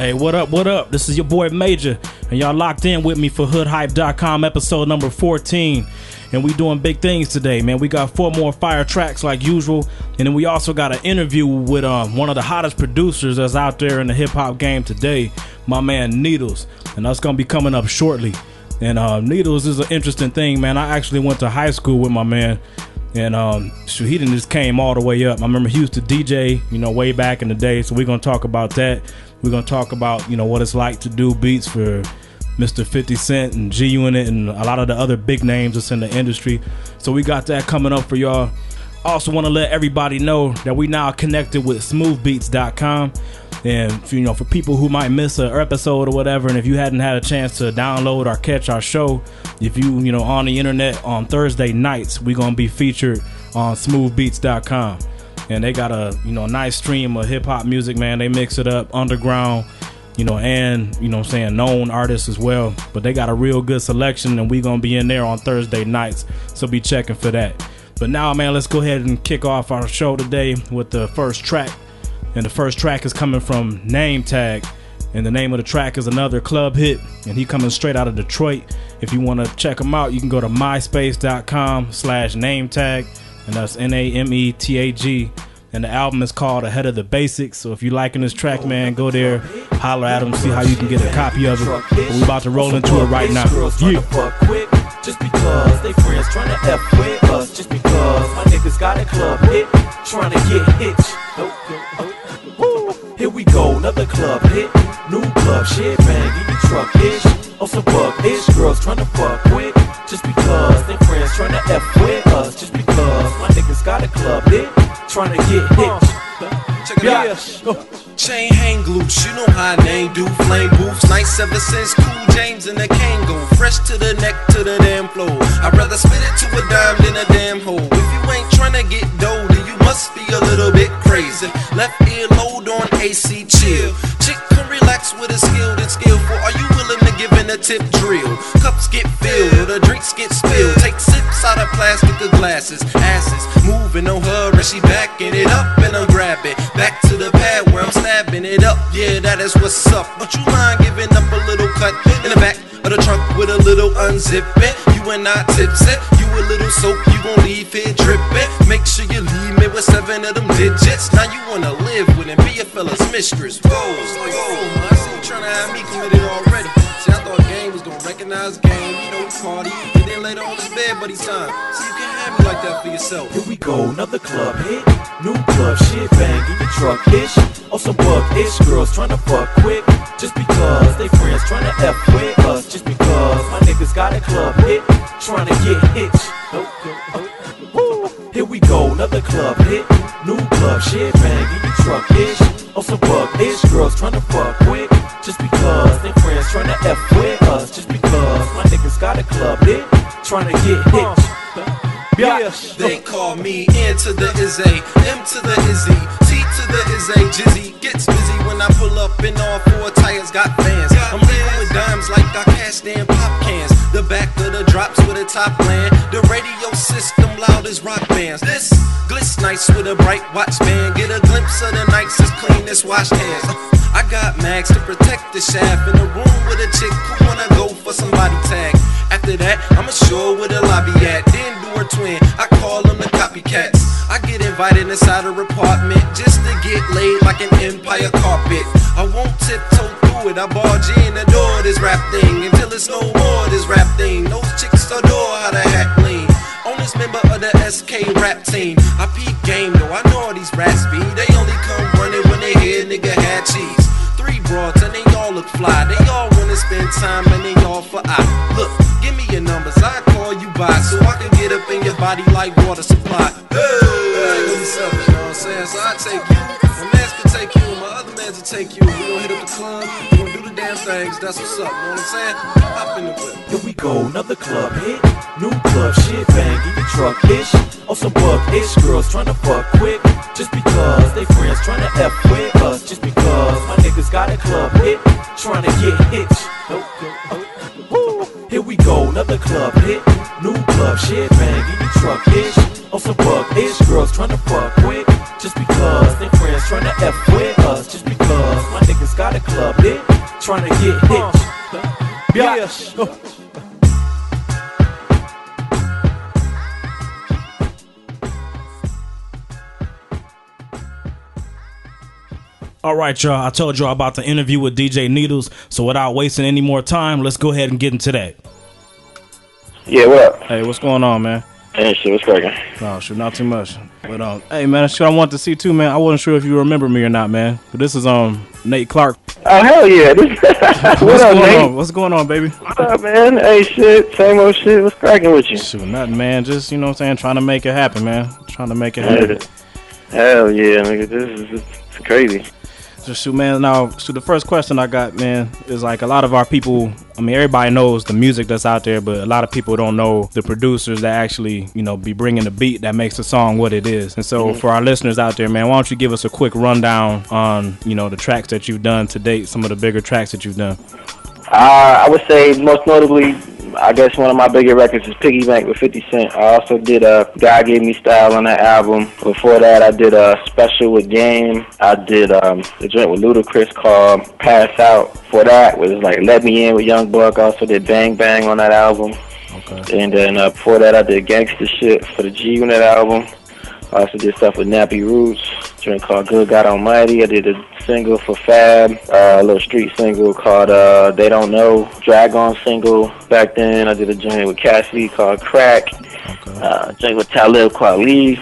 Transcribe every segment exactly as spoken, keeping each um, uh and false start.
Hey, what up, what up? This is your boy Major, and y'all locked in with me for hood hype dot com episode number fourteen. And we doing big things today, man. We got four more fire tracks like usual, and then we also got an interview with um, one of the hottest producers that's out there in the hip-hop game today, my man Needles, and that's going to be coming up shortly. And uh, Needles is an interesting thing, man. I actually went to high school with my man, and um, shoot, he done just came all the way up. I remember he used to D J, you know, way back in the day, so we're going to talk about that. We're going to talk about, you know, what it's like to do beats for Mister fifty Cent and G-Unit and a lot of the other big names that's in the industry. So we got that coming up for y'all. Also want to let everybody know that we now connected with smooth beats dot com. And, you know, for people who might miss an episode or whatever, and if you hadn't had a chance to download or catch our show, if you, you know, on the internet on Thursday nights, we're going to be featured on smooth beats dot com. And they got a, you know, nice stream of hip-hop music, man. They mix it up, underground, you know, and, you know what I'm saying, known artists as well. But they got a real good selection, and we going to be in there on Thursday nights, so be checking for that. But now, man, let's go ahead and kick off our show today with the first track. And the first track is coming from Name Tag, and the name of the track is another club hit, and he coming straight out of Detroit. If you want to check him out, you can go to myspace dot com slash name tag, and that's N A M E T A G. And the album is called Ahead of the Basics. So if you liking this track, man, go there, holler at him, see how you can get a copy of it. But we about to roll into it right now. Yeah. Just because they friends trying to F with us. Just because my niggas got a club hit, trying to get hitched. Here we go, another club hit. New club shit, bang in your truck ish. Oh, some bug ish, girls trying to fuck with. Just because they friends trying to F with us. Just because my niggas got a club hit, trying to get hitched. Check it yeah. out. Go. Chain hang loose, you know how I name do. Flame booths, nice ever since Cool James and the Kango. Fresh to the neck, to the damn floor. I'd rather spit it to a dime than a damn hole. If you ain't tryna get dough, then you must be a little bit crazy. Left ear load on A C chill. Chick can relax with a skill that's skillful. Are you willing to give in a tip drill? Cups get filled or the drinks get spilled. Take sips out of plastic or glasses. Asses moving on her and she backing it up and I'm grabbing. Back to the pad where I'm snapping it up. Yeah, that is what's up. Don't you mind giving up a little cut in the back of the trunk with a little unzipping? You and I tipsy, you a little soap, you gon' leave here dripping. Make sure you leave me with seven of them digits. Now you wanna live with and be a fella's mistress. Whoa, whoa, I see you tryna have me committed already. See, I thought game was gonna recognize game, you know, party, and then later on it's bed buddy time. So you can't have me like that for yourself. Here we go, another club hit. New club shit, bang in your truck ish. Oh, some bug ish, girls tryna fuck quick. Just because they friends tryna F with us. Just because my niggas got a club hit, tryna get hitched. Here we go, another club hit. New club shit, bang in your truck ish. Oh, some bug ish, girls tryna fuck quick. Just because they friends tryna F with us. Just because my niggas got a club hit, tryna get hitched. Yeah. They call me N to the Izzy, M to the Izzy, T to the Izzy. Jizzy gets busy when I pull up in all four tires got fans. I'm leaving with dimes like I cashed in pop cans. The back of the drops with a top land. The radio system loud as rock bands. This glitz nice with a bright watch band. Get a glimpse of the nicest, cleanest washed hands. I got mags to protect the shaft. In the room with a chick who wanna go for somebody tag. After that, I'ma show where the lobby at. Then do her twin, I call them the copycats. I get invited inside her apartment just to get laid like an empire carpet. I won't tiptoe through it, I barge in the door of this rap thing until it's no more this rap thing. Those chicks adore how the hat lean. Oldest member of the S K rap team. I peep game though, I know all these rats be. They only come running when they hear nigga had cheese. Three broads and they all look fly. They all wanna spend time and they all for I. Look, give me your numbers, I call you by so I can get up in your body like water supply. Hey, I ain't gonna be selfish, you know what I'm saying? So I take you, my mans can take you, and my other mans will take you. We gon' hit up the club, we gon' do the damn things, that's what's up, you know what I'm saying? Hop in the whip. Here we go, another club hit. New club shit, bang in your truck ish. Oh, some bug ish, girls tryna fuck quick. Just because they friends tryna F with us. Just because my niggas got a club hit, tryna get hitched. Here we go, another club hit. New club shit, bang in your truck ish. Oh, some bug ish, girls tryna fuck quick. Just because they friends tryna F with us. Just because my niggas got got a club hit, trying to get hit. Yeah. Oh. All right, y'all. I told y'all about the interview with D J Needles, so without wasting any more time, let's go ahead and get into that. Yeah, what up? Hey, what's going on, man? Hey, shit, what's cracking? Oh, shit, not too much. But, um, hey, man, shit I wanted to see, too, man. I wasn't sure if you remember me or not, man. But this is, um, Nate Clark. Oh, hell yeah. This, what's what up, going Nate? on? What's going on, baby? What up, man? Hey, shit, same old shit. What's cracking with you? Shoot, nothing, man. Just, you know what I'm saying, trying to make it happen, man. Trying to make it happen. Hell yeah, nigga. This is it's crazy. So, shoot, man, now, so the first question I got, man, is like a lot of our people, I mean, everybody knows the music that's out there, but a lot of people don't know the producers that actually, you know, be bringing the beat that makes the song what it is. And so mm-hmm. for our listeners out there, man, why don't you give us a quick rundown on, you know, the tracks that you've done to date, some of the bigger tracks that you've done? Uh, I would say most notably, I guess one of my bigger records is Piggy Bank with fifty cent. I also did a uh, God Gave Me Style on that album. Before that, I did a special with Game. I did um, a joint with Ludacris called Pass Out. For that was like Let Me In with Young Buck. I also did Bang Bang on that album. Okay. And then uh, before that, I did Gangsta Shit for the G Unit album. I also did stuff with Nappy Roots, a joint called Good God Almighty. I did a single for Fab, uh, a little street single called uh, They Don't Know, Drag On single. Back then, I did a joint with Cassidy called Crack, okay. uh, a joint with Talib Kweli.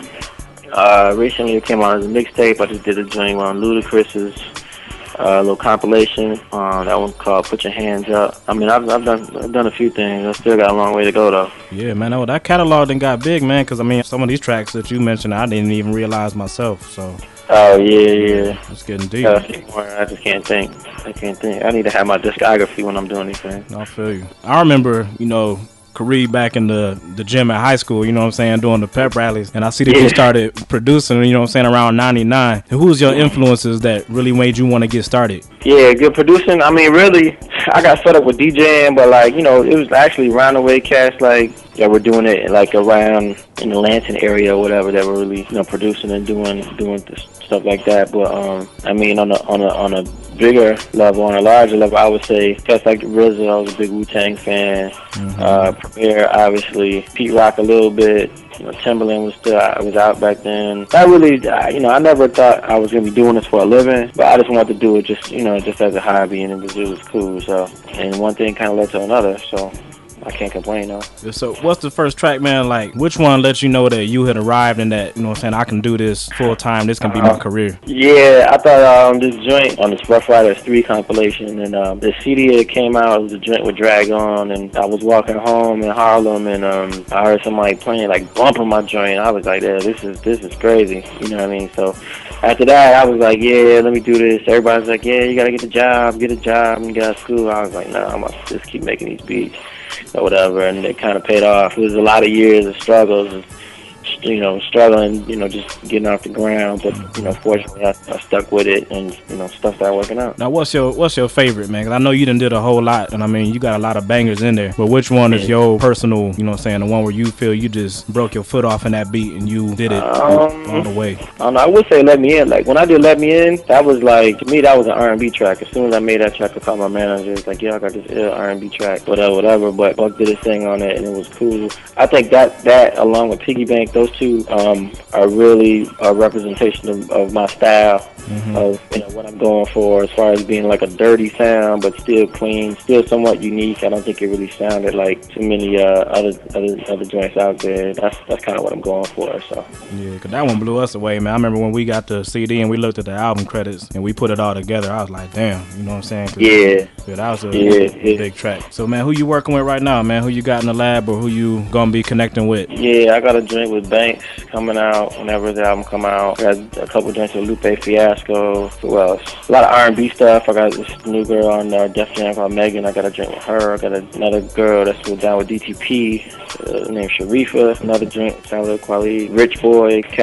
Uh, recently, it came out as a mixtape. I just did a joint on Ludacris's uh, little compilation. Uh, that one called Put Your Hands Up. I mean, I've, I've done I've done a few things. I still got a long way to go, though. Yeah, man, that, that catalog done got big, man, because, I mean, some of these tracks that you mentioned, I didn't even realize myself, so... Oh, yeah, yeah. It's getting deep. Uh, I just can't think. I can't think. I need to have my discography when I'm doing anything. I feel you. I remember, you know, Kareem back in the, the gym at high school, you know what I'm saying, doing the pep rallies. And I see that yeah. you started producing, you know what I'm saying, around ninety-nine. And who was your influences that really made you want to get started? Yeah, good producing. I mean, really, I got fed up with DJing, but, like, you know, it was actually roundaway cats, like, that were doing it, like, around in the Lansing area or whatever, that were really, you know, producing and doing doing this, stuff like that. But, um, I mean, on a, on a, on a bigger level, on a larger level, I would say cats like R Z A, I was a big Wu-Tang fan. Mm-hmm. Uh, Premier, obviously. Pete Rock a little bit. You know, Timberland was still I was out back then. I really, I, you know, I never thought I was gonna be doing this for a living, but I just wanted to do it just, you know, just as a hobby, and it was, it was cool. So, and one thing kind of led to another. So, I can't complain, though. So, what's the first track, man? Like, which one lets you know that you had arrived and that, you know what I'm saying, I can do this full time, this can be my uh, career? Yeah, I thought um, this joint on this Rough Riders three compilation, and um, the C D that came out, it was a joint with Drag On, and I was walking home in Harlem, and um, I heard somebody playing, like, bumping my joint. I was like, yeah, this is, this is crazy, you know what I mean? So, after that, I was like, yeah, let me do this. Everybody's like, yeah, you gotta get a job, get a job, and you got school. I was like, no, nah, I'm gonna just keep making these beats or whatever, and it kind of paid off. It was a lot of years of struggles, you know, struggling, you know, just getting off the ground, but, you know, fortunately I, I stuck with it, and, you know, stuff started working out. Now, what's your what's your favorite, man? 'Cause I know you done did a whole lot, and I mean, you got a lot of bangers in there, but which one is your personal, you know what I'm saying, the one where you feel you just broke your foot off in that beat and you did it um, all the way? I don't know, I would say Let Me In. Like, when I did Let Me In, that was like, to me, that was an R and B track. As soon as I made that track, I called my manager. It's like, yeah, I got this ill R and B track, whatever, whatever, but Buck did his thing on it, and it was cool. I think that, that along with Piggy Bank, those two, um, are really a representation of, of my style, mm-hmm. of, you know, what I'm going for as far as being like a dirty sound, but still clean, still somewhat unique. I don't think it really sounded like too many uh, other other other joints out there. That's that's kind of what I'm going for. So yeah, 'cause that one blew us away, man. I remember when we got the C D and we looked at the album credits and we put it all together. I was like, damn, you know what I'm saying? Yeah. yeah, that was a yeah, big yeah. track. So man, who you working with right now, man? Who you got in the lab, or who you gonna be connecting with? Yeah, I got a joint with Banks coming out whenever the album come out. I got a couple joints with Lupe Fiasco. Who else? A lot of R and B stuff. I got this new girl on uh, Def Jam called Megan. I got a joint with her. I got another girl that's down with D T P uh, named Sharifa. Another joint, Talib Kweli. Rich Boy, Cap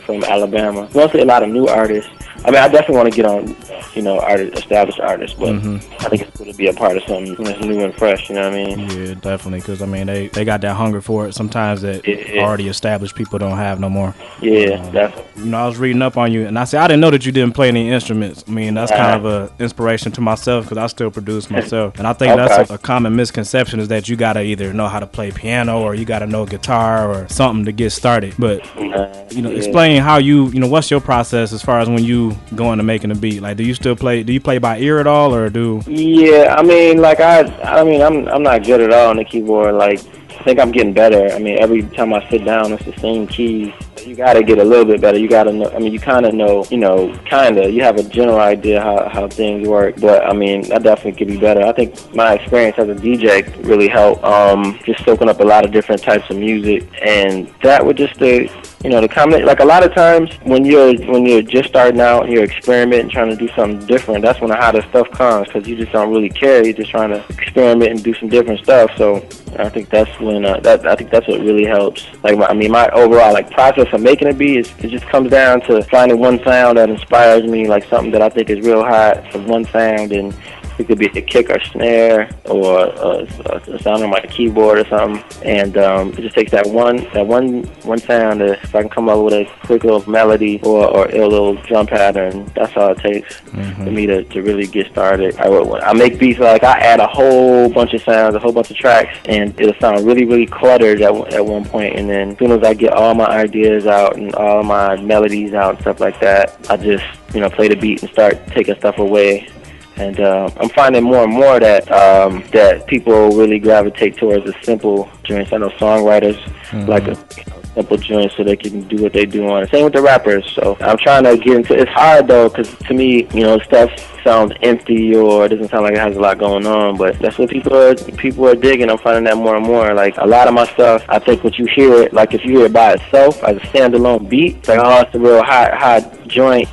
from Alabama. Mostly a lot of new artists. I mean, I definitely want to get on, you know, artist, established artists, but mm-hmm. I think it's going to be a part of something that's new and fresh, you know what I mean? Yeah, definitely, because, I mean, they, they got that hunger for it sometimes that yeah. already established people don't have no more. Yeah, um, definitely. You know, I was reading up on you, and I said, I didn't know that you didn't play any instruments. I mean, that's kind uh-huh. of an inspiration to myself, because I still produce myself. And I think okay. that's a, a common misconception is that you got to either know how to play piano or you got to know guitar or something to get started. But, uh, you know, yeah. explain how you, you know, what's your process as far as when you go into making a beat? Like, do you still play, do you play by ear at all, or do? Yeah, I mean, like, I, I mean, I'm, I'm not good at all on the keyboard. Like, I think I'm getting better. I mean, every time I sit down, it's the same keys. You got to get a little bit better. You got to know, I mean, you kind of know, you know, kind of, you have a general idea how, how things work. But, I mean, I definitely could be better. I think my experience as a D J really helped, um, just soaking up a lot of different types of music. And that would just, the, you know, the combination, like a lot of times when you're, when you're just starting out and you're experimenting, trying to do something different, that's when the hottest stuff comes, because you just don't really care. You're just trying to experiment and do some different stuff. So I think that's when, uh, that, I think that's what really helps. Like, my, I mean, my overall, like, process of making a beat, is, it just comes down to finding one sound that inspires me, like something that I think is real hot, from one sound, and it could be a kick or snare or a, a sound on my keyboard or something, and um, it just takes that one that one one sound to, if I can come up with a quick little melody or, or a little drum pattern, that's all it takes mm-hmm. for me to, to really get started. I, I make beats like I add a whole bunch of sounds, a whole bunch of tracks, and it'll sound really, really cluttered at, at one point, and then as soon as I get all my ideas out and all my melodies out and stuff like that, I just, you know, play the beat and start taking stuff away. And uh, I'm finding more and more that um, that people really gravitate towards the simple joints. I know songwriters mm-hmm. like a you know, simple joint so they can do what they do on it. Same with the rappers. So I'm trying to get into. It's hard though, because to me, you know, stuff sounds empty or it doesn't sound like it has a lot going on. But that's what people are people are digging. I'm finding that more and more. Like a lot of my stuff, I think when you hear it, like if you hear it by itself as a standalone beat, it's like, oh, it's a real hot hot joint.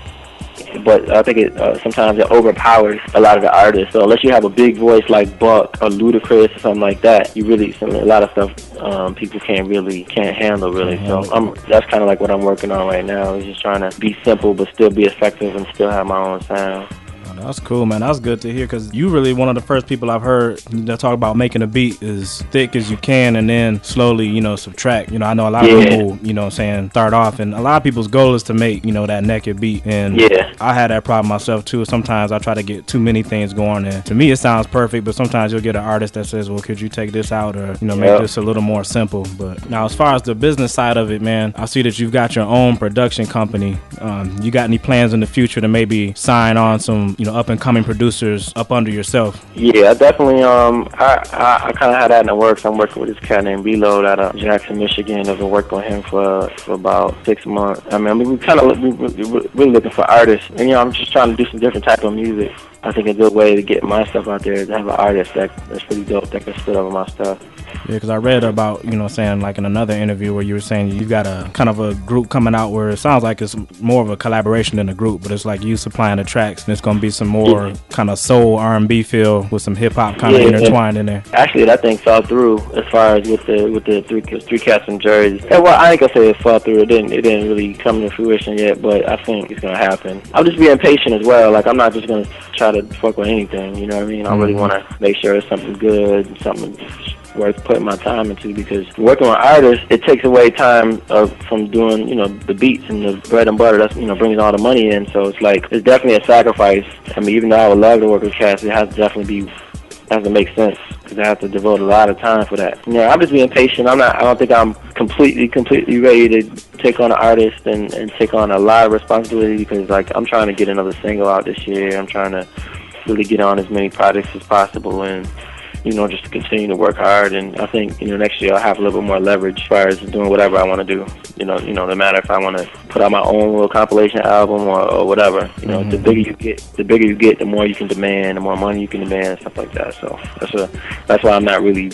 But I think it uh, sometimes it overpowers a lot of the artists. So unless you have a big voice like Buck or Ludacris or something like that, you really some, a lot of stuff um, people can't really can't handle really. Mm-hmm. So I'm, that's kind of like what I'm working on right now. Is just trying to be simple but still be effective and still have my own sound. That's cool, man. That's good to hear, because you really one of the first people I've heard that talk about making a beat as thick as you can and then slowly, you know, subtract. You know, I know a lot of yeah. people, you know what I'm saying, start off, and a lot of people's goal is to make, you know, that naked beat. And yeah. I had that problem myself, too. Sometimes I try to get too many things going, and to me it sounds perfect, but sometimes you'll get an artist that says, well, could you take this out or, you know, make yep. this a little more simple. But now as far as the business side of it, man, I see that you've got your own production company. Um, you got any plans in the future to maybe sign on some, you know, up-and-coming producers up under yourself? Yeah, I definitely. Um, I I, I kind of had that in the works. I'm working with this cat named B-Load out of Jackson, Michigan. I've been working with him for for about six months. I mean, we kind of we we really looking for artists, and you know, I'm just trying to do some different type of music. I think a good way to get my stuff out there is to have an artist that that's pretty dope that can spit over my stuff. Yeah, because I read about, you know, saying like in another interview where you were saying you got a kind of a group coming out where it sounds like it's more of a collaboration than a group, but it's like you supplying the tracks, and it's going to be some more yeah. kind of soul R and B feel with some hip hop kind of yeah, intertwined in there. Actually, that thing fell through as far as with the with the three three cats in Jersey. And well, I ain't gonna say it fell through. It didn't it didn't really come to fruition yet, but I think it's gonna happen. I'm just being patient as well. Like I'm not just gonna try to fuck with anything. You know what I mean? I really want to make sure it's something good, something worth putting my time into, because working with artists, it takes away time of, from doing, you know, the beats and the bread and butter. That's, you know, brings all the money in. So it's like, it's definitely a sacrifice. I mean, even though I would love to work with cats, it has to definitely be, has to make sense, because I have to devote a lot of time for that. You know, I'm just being patient. I'm not, I don't think I'm completely, completely ready to take on an artist and, and take on a lot of responsibility, because like, I'm trying to get another single out this year. I'm trying to really get on as many projects as possible, and you know, just to continue to work hard. And I think, you know, next year I'll have a little bit more leverage as far as doing whatever I want to do. You know, you know, no matter if I want to put out my own little compilation album or, or whatever. You know, mm-hmm. the bigger you get, the bigger you get, the more you can demand, the more money you can demand, and stuff like that. So that's a, that's why I'm not really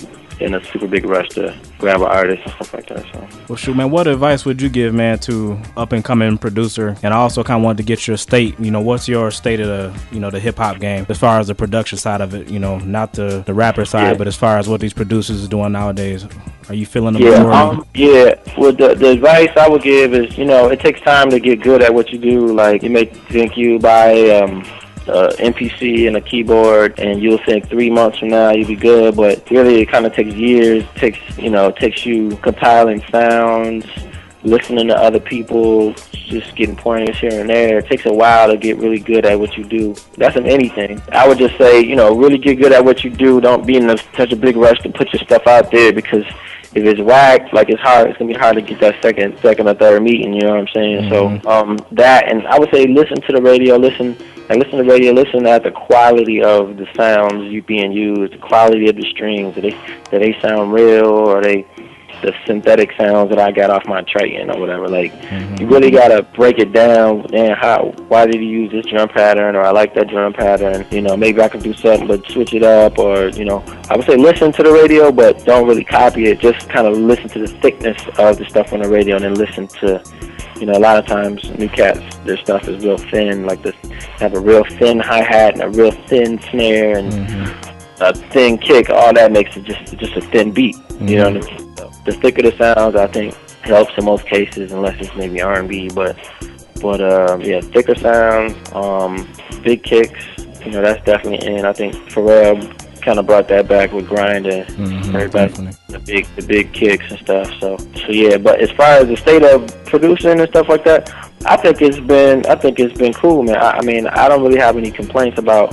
in a super big rush to grab an artist and stuff like that. So. Well, shoot, man, what advice would you give, man, to up and coming producer? And I also kind of wanted to get your state. You know, what's your state of the, you know, the hip hop game as far as the production side of it? You know, not the the rapper side, yeah. but as far as what these producers are doing nowadays. Are you feeling the yeah, majority? Um, yeah. Well, the the advice I would give is, you know, it takes time to get good at what you do. Like, you may think you buy um, uh, M P C and a keyboard, and you'll think three months from now you'll be good. But really, it kind of takes years. It takes you know, it takes you compiling sounds, listening to other people, just getting pointers here and there. It takes a while to get really good at what you do. That's in anything. I would just say, you know, really get good at what you do. Don't be in a, such a big rush to put your stuff out there, because if it's whacked, like, it's hard. It's gonna be hard to get that second, second or third meeting. You know what I'm saying? Mm-hmm. So um, that, and I would say, listen to the radio. Listen, like, listen to the radio. Listen at the quality of the sounds you being used, the quality of the strings. Do they, do they sound real, or are they the synthetic sounds that I got off my Triton or whatever? Like, mm-hmm. you really gotta break it down. And how? Why did he use this drum pattern? Or I like that drum pattern. You know, maybe I can do something, but switch it up. Or, you know, I would say listen to the radio, but don't really copy it. Just kind of listen to the thickness of the stuff on the radio, and then listen to, you know, a lot of times new cats, their stuff is real thin. Like, this, have a real thin hi hat and a real thin snare and mm-hmm. a thin kick. All that makes it just just a thin beat. Mm-hmm. You know what I mean? The thicker the sounds, I think, helps in most cases, unless it's maybe R and B. But, but um, yeah, thicker sounds, um, big kicks, you know, that's definitely in. I think Pharrell kind of brought that back with Grind and mm-hmm, everybody, the big, the big kicks and stuff. So, so yeah. But as far as the state of producing and stuff like that, I think it's been, I think it's been cool, man. I, I mean, I don't really have any complaints about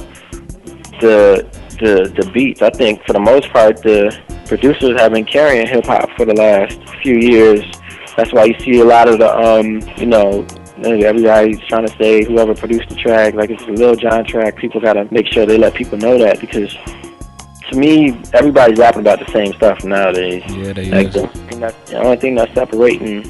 the the the beats. I think for the most part, the producers have been carrying hip hop for the last few years. That's why you see a lot of the, um, you know, everybody's trying to say whoever produced the track, like it's a Lil Jon track. People gotta make sure they let people know that, because to me, everybody's rapping about the same stuff nowadays. Yeah, they like is. The, the only thing that's separating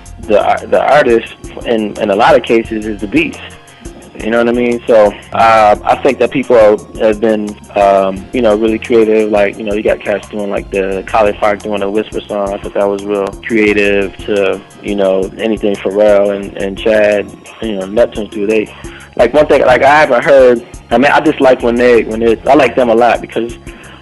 the the artist in in a lot of cases is the beats. You know what I mean? So uh, I think that people have been, um, you know, really creative. Like, you know, you got cats doing like the Colin Park doing a Whisper song. I thought that was real creative. To, you know, anything Pharrell and, and Chad, you know, Neptunes do. They, like, one thing, like, I haven't heard, I mean, I just like when they, when they, I like them a lot because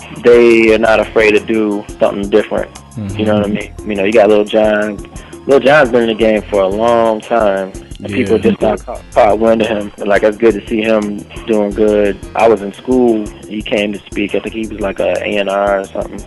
they are not afraid to do something different. Mm-hmm. You know what I mean? You know, you got Lil Jon. Lil Jon's been in the game for a long time. And yeah. people just got caught, caught wind of him. And, like, it's good to see him doing good. I was in school. He came to speak. I think he was like a A and R or something,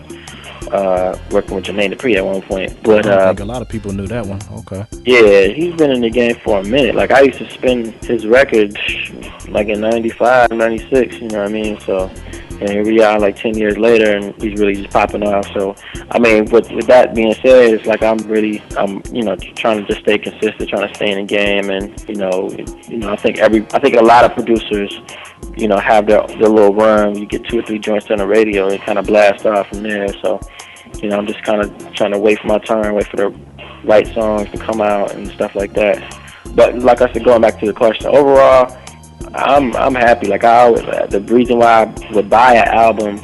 uh, working with Jermaine Dupri at one point. But I uh, think a lot of people knew that one. Okay. Yeah, he's been in the game for a minute. Like, I used to spin his records like in ninety-five, ninety-six, you know what I mean? So, and here we are like ten years later, and he's really just popping off. So, I mean, with, with that being said, it's like I'm really, I'm, you know, trying to just stay consistent, trying to stay in the game. And, you know, you know, I think every, I think a lot of producers, you know, have their, their little run. You get two or three joints on the radio and kind of blast off from there. So, you know, I'm just kind of trying to wait for my turn, wait for the right songs to come out and stuff like that. But like I said, going back to the question, overall, I'm I'm happy. Like, I always, the reason why I would buy an album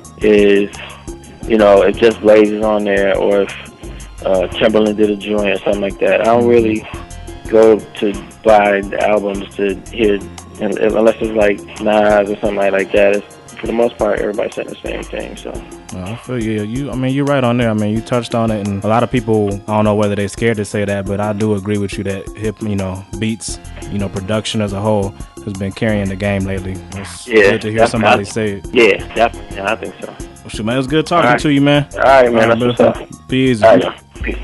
is, you know, if Just Blaze is on there, or if uh, Timbaland did a joint or something like that. I don't really go to buy the albums to hear, unless it's like Nas or something like that. It's, for the most part, everybody's saying the same thing. So. I feel you. You, I mean, you're right on there. I mean, you touched on it, and a lot of people, I don't know whether they're scared to say that, but I do agree with you that hip, you know, beats, you know, production as a whole has been carrying the game lately. It's yeah, good to hear somebody say it. Yeah, definitely. Yeah, I think so. Well, shoot, man, it was good talking right. to you, man. All right, man. All right, that's what's up. Be easy. All right, peace.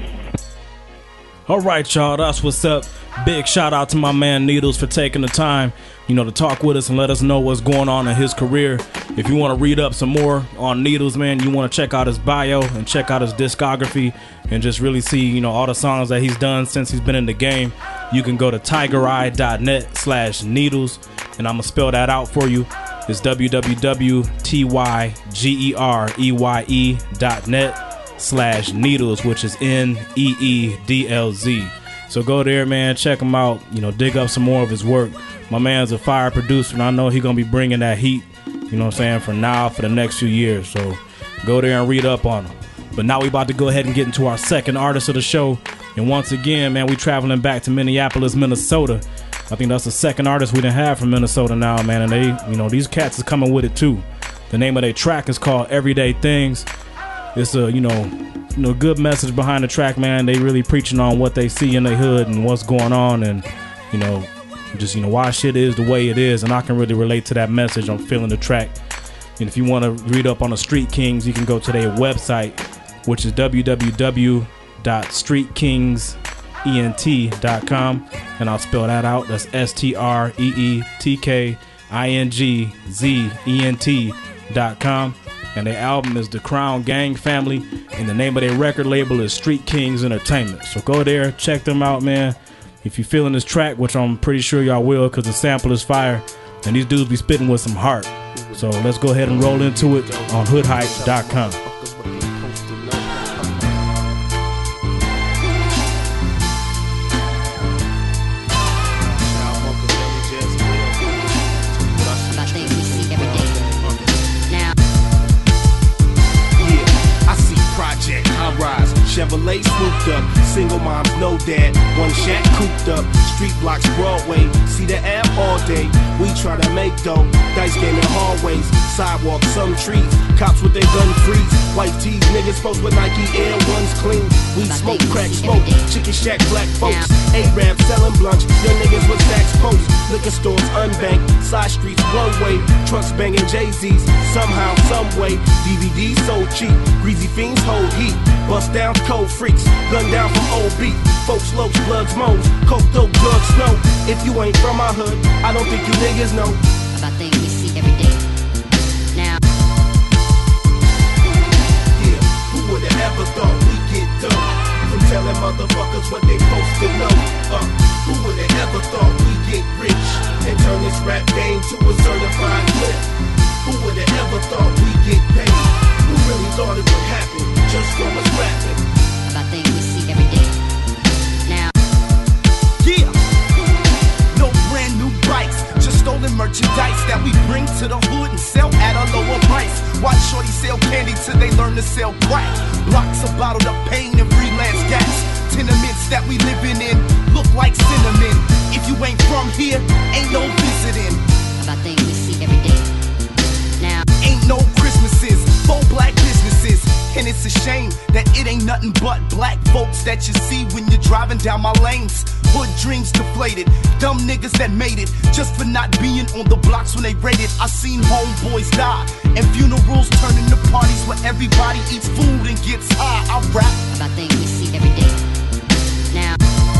All right, y'all, that's what's up. Big shout out to my man Needles for taking the time, you know, to talk with us and let us know what's going on in his career. If you want to read up some more on Needles, man, you want to check out his bio and check out his discography and just really see, you know, all the songs that he's done since he's been in the game, you can go to tigereye.net slash needles, and I'm going to spell that out for you. It's www.tygereye dot net slash needles, which is N E E D L Z. So go there, man, check him out, you know, dig up some more of his work. My man's a fire producer, and I know he's going to be bringing that heat, you know what I'm saying, for now, for the next few years. So Go there and read up on them. But now we about to go ahead and get into our second artist of the show. And once again, man, we traveling back to Minneapolis, Minnesota. I think that's the second artist we done have from Minnesota now, man. And they, you know, these cats is coming with it too. The name of their track is called Everyday Things. It's a, you know, you know, good message behind the track, man. They really preaching on what they see in their hood and what's going on, and you know, just, you know, why shit is the way it is. And I can really relate to that message. I'm feeling the track. And if you want to read up on the Street Kings, you can go to their website, which is w w w dot street kings ent dot com, and I'll spell that out. That's S T R E E T K I N G Z E N T dot com. And their album is The Crown Gang Family, and the name of their record label is Street Kings Entertainment. So go there, check them out, man. If you're feeling this track, which I'm pretty sure y'all will, because the sample is fire, and these dudes be spitting with some heart. So let's go ahead and roll into it on hood hype dot com. Chevrolet swooped up, single moms know dad, one shack cooped up, street blocks Broadway, see the app all day, we try to make dough, dice game in hallways, sidewalks, some trees, cops with their gun freeze, white tees, niggas post with Nike Air Ones clean, we smoke, crack, smoke, chicken shack, black folks, A-Rap selling blunts, young niggas with stacks posts, liquor stores unbanked, side streets one way, trucks banging Jay-Z's, somehow, some way, D V Ds so cheap, greasy fiends hold heat, bust down cold freaks, gun down from old beat, folks, lopes, bloods, moans, coke, dope, drugs, snow. If you ain't from my hood, I don't think you niggas know about things we see every day. Now, yeah, who would've ever thought we'd get dope from telling motherfuckers what they supposed to know? Uh, who would've ever thought we'd get rich and turn this rap game to a certified clip? Who would've ever thought we'd get paid? Who really thought it would happen just from us rapping? about things we see every day. Now, yeah, no brand new bikes, just stolen merchandise that we bring to the hood and sell at a lower price. Watch shorty sell candy till they learn to sell crack. Blocks of bottled up pain and freelance gas. Tenements that we living in look like cinnamon. If you ain't from here, ain't no visiting. about things we see every day. Now, Ain't no Christmases, full black businesses. And it's a shame that it ain't nothing but black folks that you see when you're driving down my lanes. Hood dreams deflated, dumb niggas that made it just for not being on the blocks when they raided. I seen homeboys die and funerals turn into parties where everybody eats food and gets high. I rap about things we see every day. Now,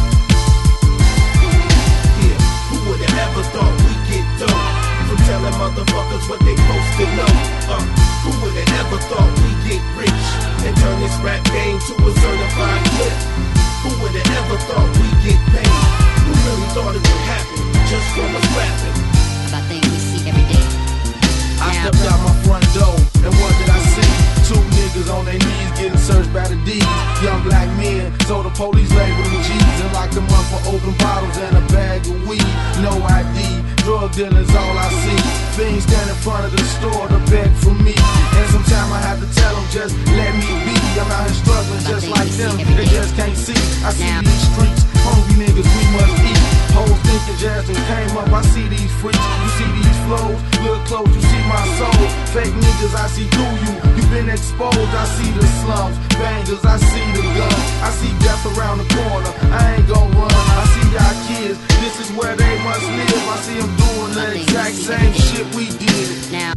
yeah, who would've ever thought we'd get dope from telling motherfuckers what they supposed to know? Uh, who would've ever thought we'd get rich and turn this rap game to a certified clip? Who would've ever thought we'd get paid? Who really thought it would happen just from us rapping? about things we see every day. I Now, stepped out my front door, and what did I see? Two niggas on their knees getting searched by the D's. Young black men, so the police labeled them G's and locked them up for open bottles and a bag of weed. No I D, drug dealers all I see. Fiends stand in front of the store to beg for me. And sometimes I have to tell them just let me be. I'm out here struggling just like them, they just can't see. I see these streets, hungry niggas, we must eat. Hoes thinking Jasmine came up, I see these freaks. You see these flows, look close, you see my soul. Fake niggas, I see through you. You been exposed, I see the slums. Bangers, I see the gun. I see death around the corner, I ain't gon' run. I see y'all kids, this is where they must live. I see them doing the exact same shit we did. now,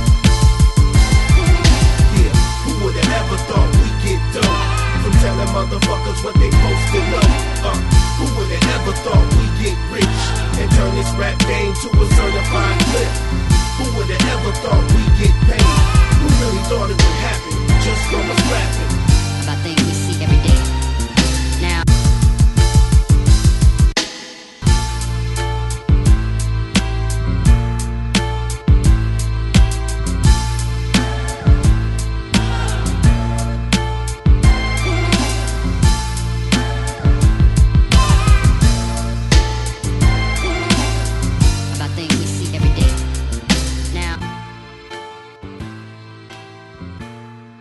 Yeah, who would've ever thought we'd get dope from telling motherfuckers what they supposed to know? Uh, who would've ever thought we'd get rich and turn this rap game to a certified clip? Who would've ever thought we'd get paid? Who really thought it would happen just from us rapping? about things we see every day. Now, about things we see every day. Now.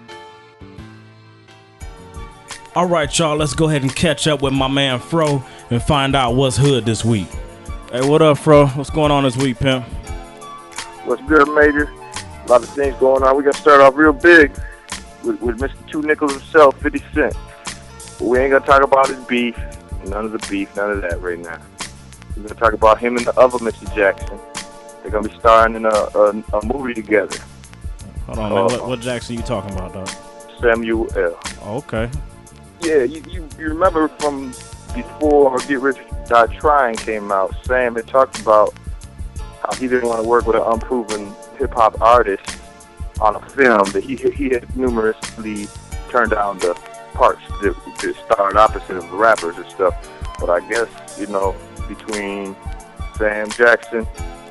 All right, y'all, let's go ahead and catch up with my man Fro and find out what's hood this week. Hey, what up, Fro? What's going on this week, pimp? What's good, Major? A lot of things going on. We're going to start off real big with, with Mister Two Nickels himself, fifty Cent. But we ain't going to talk about his beef. None of the beef, none of that right now. We're going to talk about him and the other Mister Jackson. They're going to be starring in a, a, a movie together. Hold on, man. Uh, what, what Jackson you talking about, dog? Samuel L. Oh, okay. Yeah, you, you, you remember from before Get Rich or Die Trying came out, Sam had talked about how he didn't want to work with an unproven hip-hop artist on a film, that he, he had numerously turned down the parts that, that starred opposite of the rappers and stuff. But I guess, you know, between Sam Jackson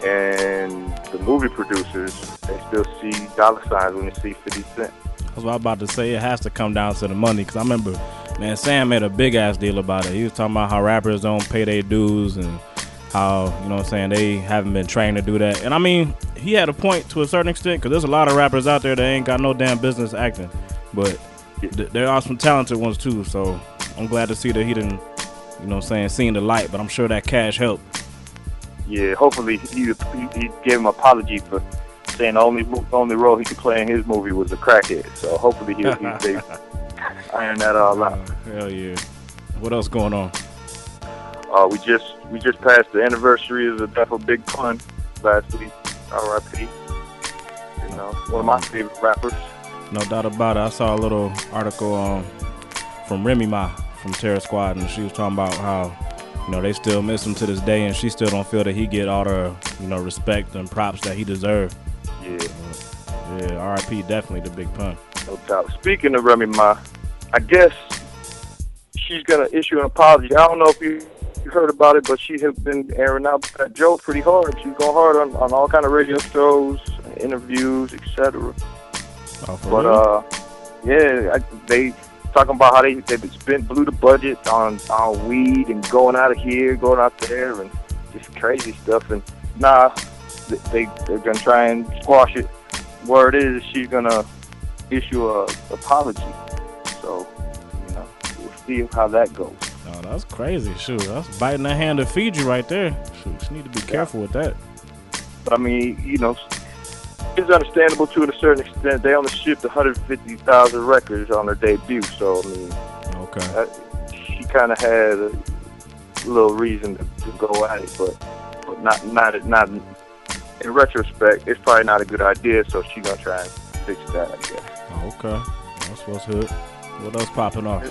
and the movie producers, they still see dollar signs when they see fifty Cent. That's what I was about to say. It has to come down to the money, because I remember, man, Sam made a big-ass deal about it. He was talking about how rappers don't pay their dues and how, you know what I'm saying, they haven't been trained to do that. And, I mean, he had a point to a certain extent, because there's a lot of rappers out there that ain't got no damn business acting. But th- there are some talented ones, too, so I'm glad to see that he didn't, you know what I'm saying, seen the light, but I'm sure that cash helped. Yeah, hopefully he, he, he gave him an apology for saying the only only role he could play in his movie was a crackhead. So hopefully he, he they iron that all out. Uh, hell yeah! What else going on? Uh, we just we just passed the anniversary of the death of Big Pun last week. R I P. You know, one of my favorite rappers. No doubt about it. I saw a little article um, from Remy Ma from Terror Squad, and she was talking about how, you know, they still miss him to this day, and she still don't feel that he get all the, you know, respect and props that he deserved. Yeah. Yeah, R I P definitely the Big Pun. No doubt. Speaking of Remy Ma, I guess she's going to issue an apology. I don't know if you, you heard about it, but she has been airing out that joke pretty hard. She's going hard on, on all kind of radio shows, interviews, et cetera. Oh, for but, real? uh, yeah, I, they talking about how they, they spent, blew the budget on, on weed and going out of here, going out there, and just crazy stuff. And, nah, they, they're going to try and squash it. Word is she's going to issue a apology. So, you know, we'll see how that goes. Oh, that's crazy. Shoot, that's biting that hand to feed you right there. Shoot, you need to be careful with that. But, I mean, you know, it's understandable to a certain extent. They only shipped one hundred fifty thousand records on their debut. So, I mean, okay. that, she kind of had a little reason to, to go at it. But, but not, not, not in retrospect, it's probably not a good idea. So she's going to try and fix that, I guess. Oh, okay. That's what's hood. What else popping off?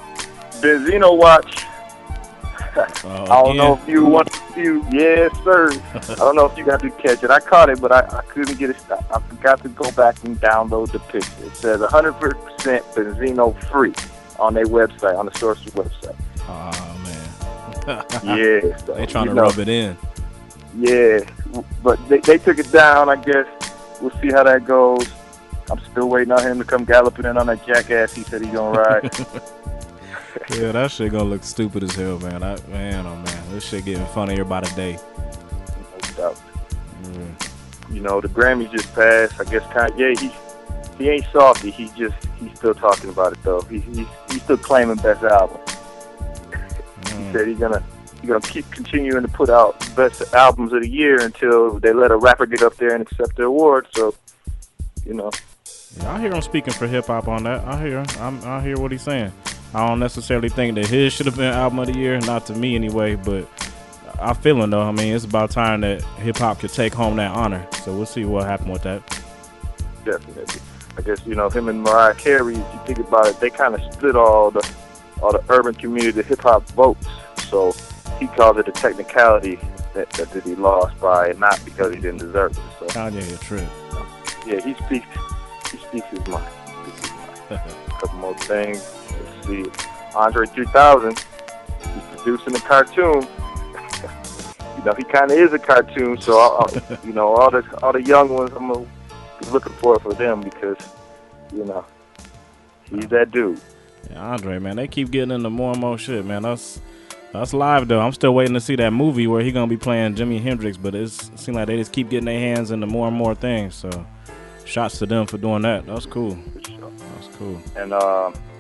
Benzino watch. Uh, I don't know if you want to view. Yes, sir. I don't know if you got to catch it. I caught it, but I, I couldn't get it. I forgot to go back and download the picture. It says one hundred percent Benzino free on their website, on the Source's website. Oh, man. Yeah. So, they trying to know, rub it in. Yeah. But they, they took it down, I guess. We'll see how that goes. I'm still waiting on him to come galloping in on that jackass he said he's going to ride. Yeah, that shit gonna look stupid as hell, man. I, man, oh man, this shit getting funnier by the day. No doubt. Mm. You know, the Grammys just passed. I guess Kanye, he he ain't salty. He just he's still talking about it though. He he's, he's still claiming best album. Mm. He said he's gonna he's gonna keep continuing to put out best albums of the year until they let a rapper get up there and accept the award. So, you know. Yeah, I hear him speaking for hip hop on that. I hear, I'm, I hear what he's saying. I don't necessarily think that his should have been album of the year, not to me anyway, but I feel it though. I mean, it's about time that hip hop could take home that honor. So we'll see what happened with that. Definitely. I guess, you know, him and Mariah Carey, if you think about it, they kind of split all the all the urban community hip hop votes. So he calls it a technicality that, that, that he lost by, not because he didn't deserve it. So Kanye a trip. Yeah, he speaks he speaks his mind. He speaks his mind. A couple more things. Let's see. Andre three thousand, he's producing a cartoon. You know, he kind of is a cartoon, so I'll, I'll, you know, all the all the young ones, I'm gonna be looking for it for them because, you know, he's that dude. Yeah, Andre, man, they keep getting into more and more shit, man. That's that's live though. I'm still waiting to see that movie where he gonna be playing Jimi Hendrix, but it's, it seems like they just keep getting their hands into more and more things. So, shots to them for doing that. That's cool. That's cool. And uh, let's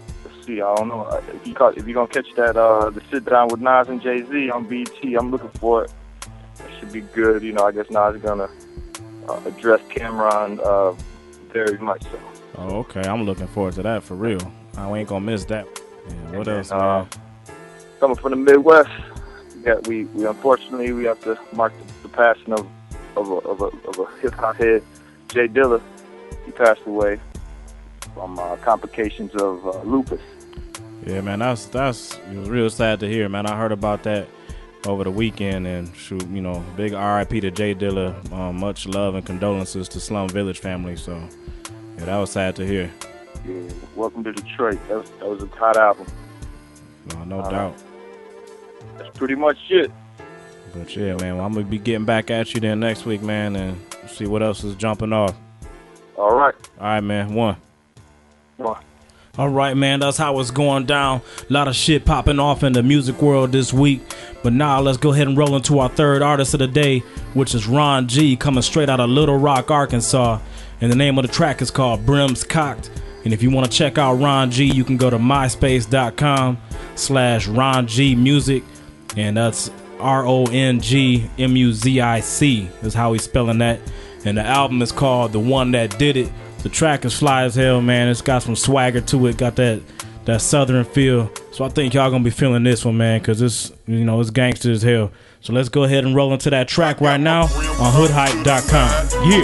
see. I don't know if you caught, if you're gonna catch that uh, the sit down with Nas and Jay-Z on B E T. I'm looking for it. It should be good. You know, I guess Nas is gonna uh, address Cameron uh, very much so. Oh, okay. I'm looking forward to that for real. I ain't gonna miss that. Yeah, what and else, then, man? Uh, coming from the Midwest, we, got, we, we unfortunately we have to mark the, the passing of of a, of a, of a hip hop head, Jay Dilla. He passed away from uh, complications of uh, lupus. Yeah, man, that's that's it was real sad to hear, man. I heard about that over the weekend, and shoot, you know, big R I P to Jay Dilla. Um, much love and condolences to Slum Village family. So, yeah, that was sad to hear. Yeah, Welcome to Detroit. That was, that was a hot album. No, no uh, doubt. That's pretty much it. But yeah, man, well, I'm gonna be getting back at you then next week, man, and see what else is jumping off. All right. All right, man. One. One. All right, man, that's how it's going down. A lot of shit popping off in the music world this week. But now let's go ahead and roll into our third artist of the day, which is Ron G, coming straight out of Little Rock, Arkansas. And the name of the track is called Brims Cocked. And if you want to check out Ron G, you can go to myspace.com slash Ron G Music. And that's R O N G M U Z I C is how he's spelling that. And the album is called The One That Did It. The track is fly as hell, man. It's got some swagger to it. Got that that southern feel. So I think y'all gonna be feeling this one, man, because it's, you know, it's gangster as hell. So let's go ahead and roll into that track right now on hood hype dot com. Yeah.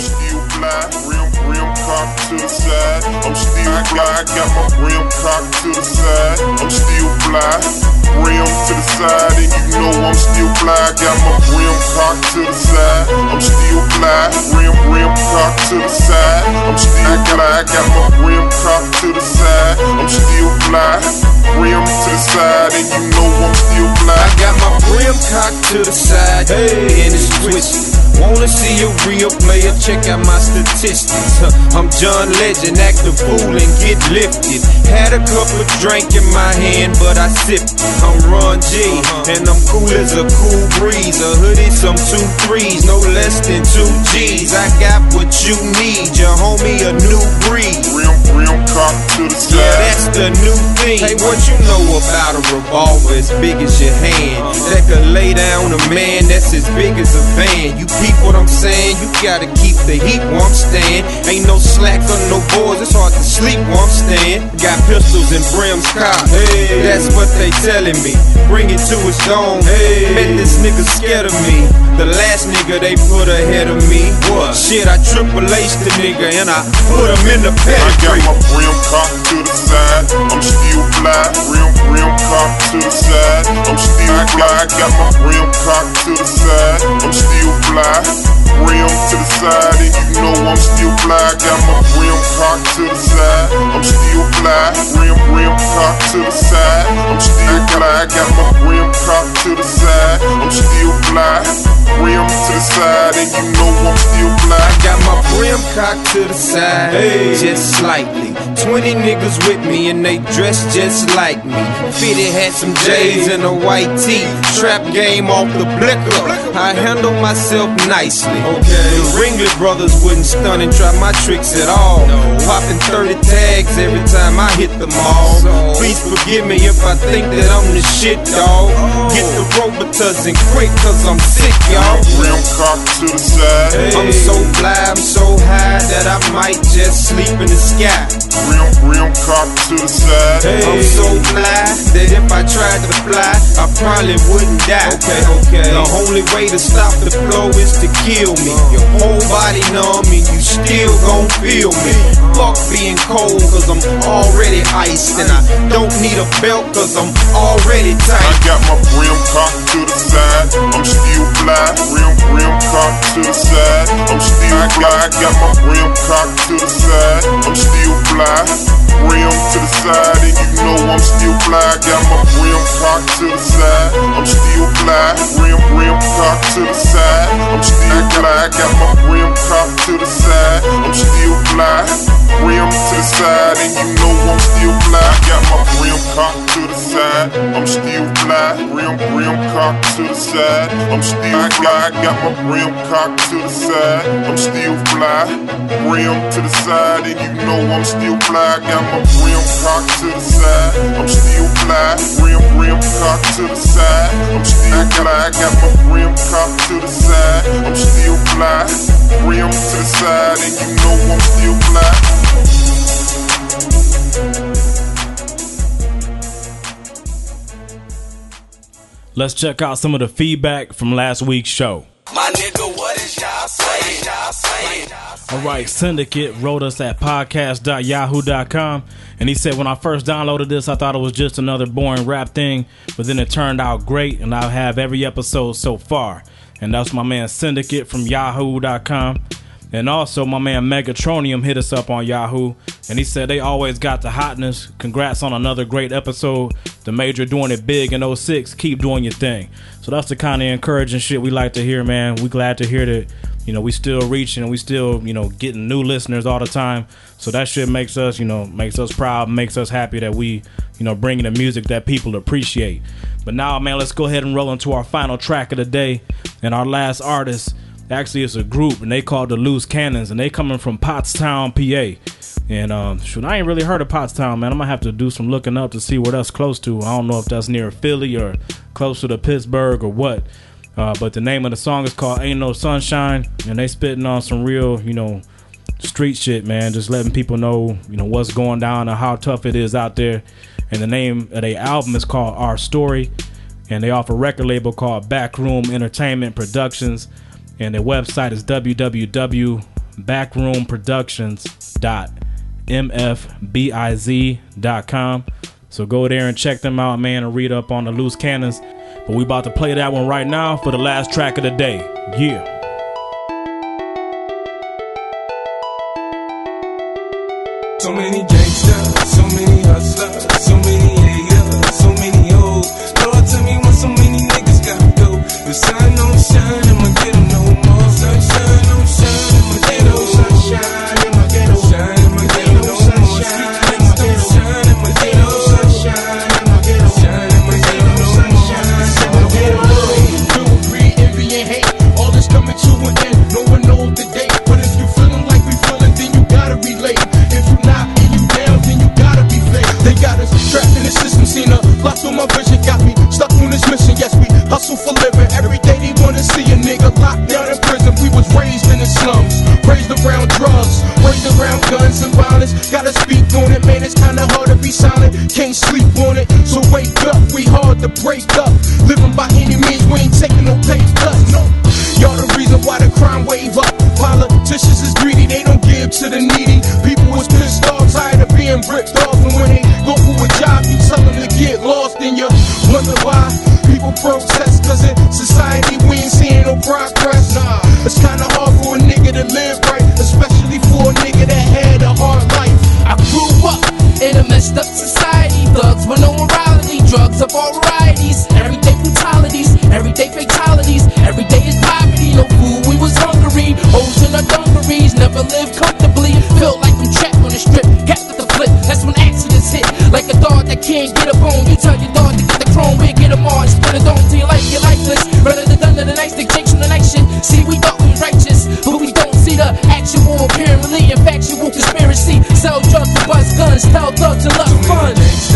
To the side, I'm still fly, got my rim cocked to the side, I'm still fly, rim to the side, and you know I'm still fly, got my rim cocked to the side, I'm still fly, rim, rim cocked to the side, I'm still fly, got my rim cocked to the side, I'm still fly, rim to the side, and you know I'm still fly. I got my rim cocked to the side, hey, and it's twisted. Wanna see a real player? Check out my statistics. Huh, I'm John Legend, act the fool and get lifted. Had a couple of drink in my hand, but I sipped it. I'm Ron G, and I'm cool as a cool breeze. A hoodie, some two threes, no less than two G's. I got what you need, your homie, a new breed. Rim, rim cocked to the side. Yeah, that's the new thing. Hey, what you know about a revolver as big as your hand? That could lay down a man that's as big as a van. You peep what I'm saying? You gotta keep the heat where I'm staying. Ain't no slack on no boards, it's hard to sleep where I'm staying. Got pistols and brims cocked, hey, that's what they telling me. Bring it to its dome, hey. Bet this nigga scared of me. The last nigga they put ahead of me, what? Shit, I triple H the nigga and I put him in the pedigree. I got my brim cocked to the side, I'm still fly, rim, rim cocked to the side, I'm still fly, got my brim cocked to the side, I'm still fly, rim to the side, and you know I'm still fly, got my brim cocked to the side, I'm still fly, rim, rim cocked to the side, I'm still fly, got my brim cocked to the side, I'm still fly, rim to the side, and you know I'm still fly. I got my brim cocked to the side, hey, just slightly. Twenty niggas with me and they dress just like me. Fitty had some J's and a white tee. Trap game off the blicker. I handle myself nicely. Okay. The Ringlet brothers wouldn't stun and try my tricks at all. No. Popping thirty tags every time I hit the mall. So, please forgive me if I think that I'm the shit, dawg. Oh. Get the Robitussin quick cause I'm sick, y'all. Rim cocked to the side. Hey. I'm so fly, I'm so high that I might just sleep in the sky. Rim, rim cocked to the side. Hey. I'm so fly that if I tried to fly, I probably wouldn't die. Okay, okay. The only way to stop the flow is to kill me. Your whole body numb and you still gon' feel me. Fuck being cold cause I'm already iced, and I don't need a belt cause I'm already tight. I got my rim cocked to the side, I'm still fly. Rim, rim cocked to the side, I'm still fly. Got my rim cocked to the side, I'm still fly. Rim to the side, and you know I'm still fly. Got my rim cocked to the side, I'm still fly. Rim, rim cocked to the side, I'm still fly. Got my rim cocked to the side, I'm still fly. Rim to the side, and you know I'm still fly. Got my rim cocked to the side. side. I'm still fly, rim, rim cocked to the side. I'm still fly, got my rim cocked to the side. I'm still fly, rim to the side, and you know I'm still fly. Got my rim cocked to the side. I'm still fly, rim, rim cocked to the side. I'm still fly, got my rim cocked to the side. I'm still fly, rim to the side, and you know I'm still fly. Let's check out some of the feedback from last week's show. My nigga, what is y'all saying? Y'all saying? All right, Syndicate wrote us at podcast dot yahoo dot com, and he said, when I first downloaded this, I thought it was just another boring rap thing, but then it turned out great, and I have every episode so far. And that's my man Syndicate from yahoo dot com. And also my man Megatronium hit us up on Yahoo, and he said they always got the hotness. Congrats on another great episode. The Major doing it big in oh six. Keep doing your thing. So that's the kind of encouraging shit we like to hear, man. We glad to hear that, you know, we still reaching and we still, you know, getting new listeners all the time. So that shit makes us, you know, makes us proud, makes us happy that we, you know, bringing the music that people appreciate. But now, man, let's go ahead and roll into our final track of the day. And our last artist, actually, it's a group, and they called the Loose Cannons, and they coming from Pottstown, P A. And um, shoot, I ain't really heard of Pottstown, man. I'm gonna have to do some looking up to see where that's close to. I don't know if that's near Philly or closer to Pittsburgh or what. Uh, but the name of the song is called Ain't No Sunshine, and they spitting on some real, you know, street shit, man. Just letting people know, you know, what's going down and how tough it is out there. And the name of their album is called Our Story, and they offer a record label called Backroom Entertainment Productions. And their website is w w w dot backroom productions dot m f biz dot com. So go there and check them out, man, and read up on the Loose Cannons. But we about to play that one right now for the last track of the day. Yeah. So many gangsters, so many hustlers, so many haters, so many hoes. Lord, tell me why so many niggas gotta go. The sun don't shine in my ghetto no more. Sunshine don't shine in my ghetto. Sunshine in my ghetto. Shine in my ghetto no more. Street lights don't shine in my ghetto. Sunshine in my ghetto. Shine in my ghetto no more. Sunshine in my ghetto. Feel free, envy and hate. All this coming to an end. No one knows the date, but if you feeling like we feeling, then you gotta relate. If you not and you down, then you gotta be fake. They got us trapped in the system, seen a lot through my vision, got me stuck on this mission. Yes, we hustle for living. Every day they wanna see a nigga locked down in prison. We was raised in the slums, raised around drugs, raised around guns and violence. Gotta speak on it, man, it's kinda hard to be silent. Can't sleep on it, so wake up. We hard to break up. Living by any means, we ain't taking no pay cuts, no. Y'all the reason why the crime wave up. Politicians is greedy, they don't give to the needy. People was pissed off, tired of being ripped off. And when they go for a job, you tell them to get lost. And you wonder why people protest. Cause in society we ain't seeing no progress. Nah, it's kinda hard for a nigga to live right, especially for a nigga that had a hard life. I grew up in a messed up society. Thugs with no morality, drugs of all varieties. Everyday brutalities, everyday fatalities. Every day is poverty, no food, we was hungry. Hoes in our dungarees, never lived comfortably. Felt like I'm trapped on the strip, got with the flip. That's when accidents hit, like a dog that can't get a bone. You tell your dog to get the chrome, we get them all and split it on till you like you're lifeless. Rather than done to the night stick, jakes on the night shit. See, we thought we was righteous, but we don't see the actual, apparently, and factual conspiracy. Sell drugs and bust guns, tell thugs and love fun.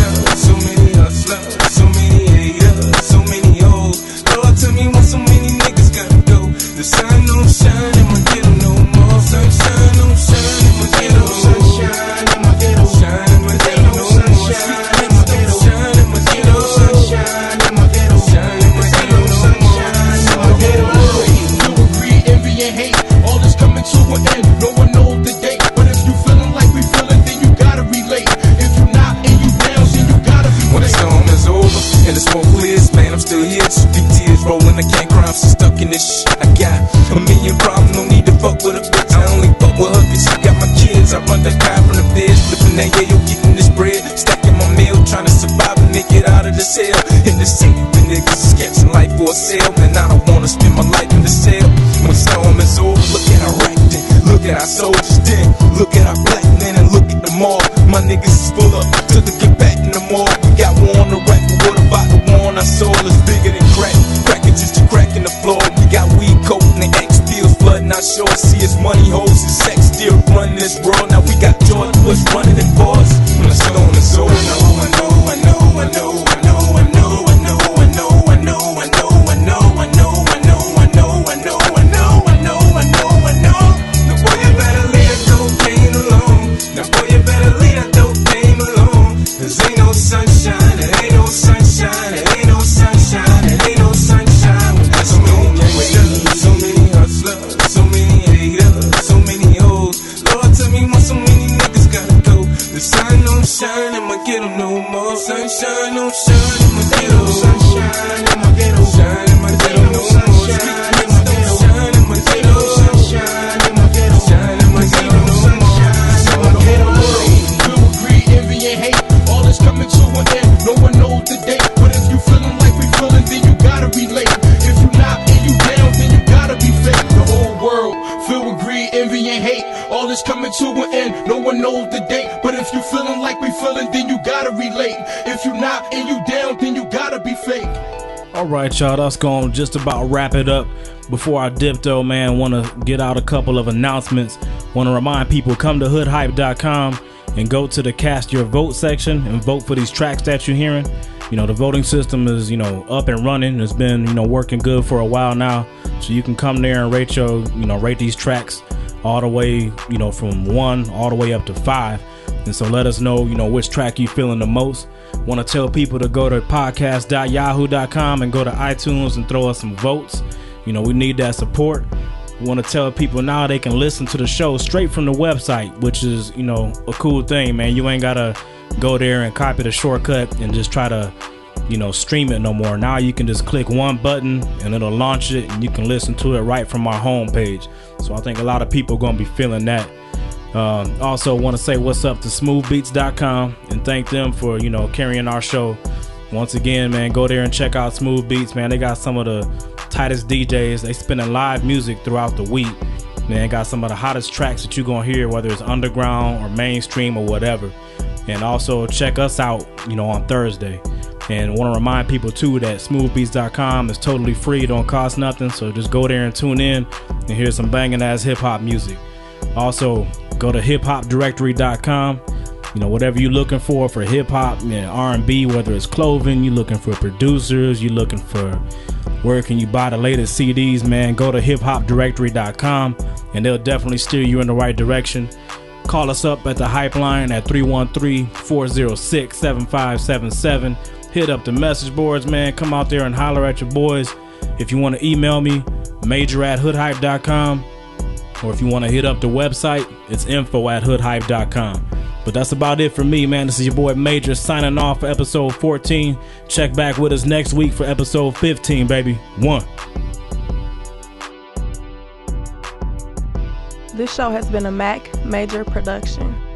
So many hustlers, so many haters, so many hoes. Lord, tell me why so many niggas gotta go. The sun don't shine in my ghetto no more. Sunshine don't shine in my ghetto. Sunshine in my ghetto. Shine in my ghetto no more. Street lights don't shine in my ghetto. Sunshine in my ghetto. Shine in my ghetto no more. Sunshine in my ghetto. You agree, envy and hate. All this coming to an end. No one knows the date, but if you feeling like we feeling, then you gotta relate. If you not and you down, then you gotta be. When the storm is over and the smoke clears, man, I'm still here. Just big tears rolling. I can't cry, I'm so stuck in this shit. I got a million problems, no need to fuck with a bitch. I only fuck with her cause she got my kids. I run the guy from the feds, flipping that yayo, getting this bread, stacking my meal, trying to survive and make it out of the cell. In the city, the niggas is catching life for a sale, and I don't wanna spend my life in the cell. When the storm is over, look at our acting, look at our soldiers then, look at our black men and look at the mall. My niggas is full up till they get back in the mall. We got war on the rack, but what world. Now we got George Bush running it for us. When I stone the soul, I know, I know, I know, I know, I know, I know, I know, I know, I know, I know, I know, I know, I know, I know, I know, I know, I know, I know, I know. Now boy, you better leave that cocaine alone. Now boy, you better leave that cocaine alone. Cause ain't no sunshine, it ain't no sunshine, it ain't no sunshine, it ain't no sunshine. So many gangsters, so many hustlers, so many haters, so many hoes. Lord, tell me why so many niggas gotta go. The sun don't shine in my ghetto no more. Sunshine don't shine in my ghetto. Sunshine in my ghetto. Shine in my ghetto no more. Sunshine in my ghetto. Shine in my ghetto. Sunshine in my ghetto. Shine in my ghetto no more. Shine in my ghetto. Filled with greed, envy, and hate. All is coming to an end. No one knows the date. But if you feeling like we feeling, then you gotta relate. If you not and you down, then you gotta be fake. The whole world filled with greed, envy, and hate. All is coming to an end. No one knows the date. But if you feeling like we feeling, then you gotta relate. If you not and you down, then you gotta be fake. All right, y'all, that's going to just about wrap it up. Before I dip, though, man, want to get out a couple of announcements. Want to remind people, come to hood hype dot com and go to the cast your vote section and vote for these tracks that you're hearing. You know, the voting system is, you know, up and running. It's been, you know, working good for a while now. So you can come there and rate your, you know, rate these tracks all the way, you know, from one all the way up to five. And so let us know, you know, which track you feeling the most. Want to tell people to go to podcast dot yahoo dot com and go to iTunes and throw us some votes. You know, we need that support. We want to tell people now they can listen to the show straight from the website, which is, you know, a cool thing, man. You ain't got to go there and copy the shortcut and just try to, you know, stream it no more. Now you can just click one button and it'll launch it and you can listen to it right from our homepage. So I think a lot of people are going to be feeling that. Um, also want to say what's up to smooth beats dot com and thank them for, you know, carrying our show. Once again, man, go there and check out Smooth Beats, man. They got some of the tightest D Js. They spinning live music throughout the week. Man, got some of the hottest tracks that you're going to hear, whether it's underground or mainstream or whatever. And also check us out, you know, on Thursday. And want to remind people, too, that smooth beats dot com is totally free. It don't cost nothing. So just go there and tune in and hear some banging ass hip-hop music. Also, go to hip hop directory dot com. You know, whatever you're looking for for hip-hop, you know, R and B, whether it's clothing, you're looking for producers, you're looking for where can you buy the latest C Ds, man, go to hip hop directory dot com and they'll definitely steer you in the right direction. Call us up at the Hype Line at three one three, four oh six, seven five seven seven. Hit up the message boards, man. Come out there and holler at your boys. If you want to email me, major at hood hype dot com. Or if you want to hit up the website, it's info at hood hype dot com. But that's about it for me, man. This is your boy Major signing off for episode fourteen. Check back with us next week for episode fifteen, baby. One. This show has been a Mac Major production.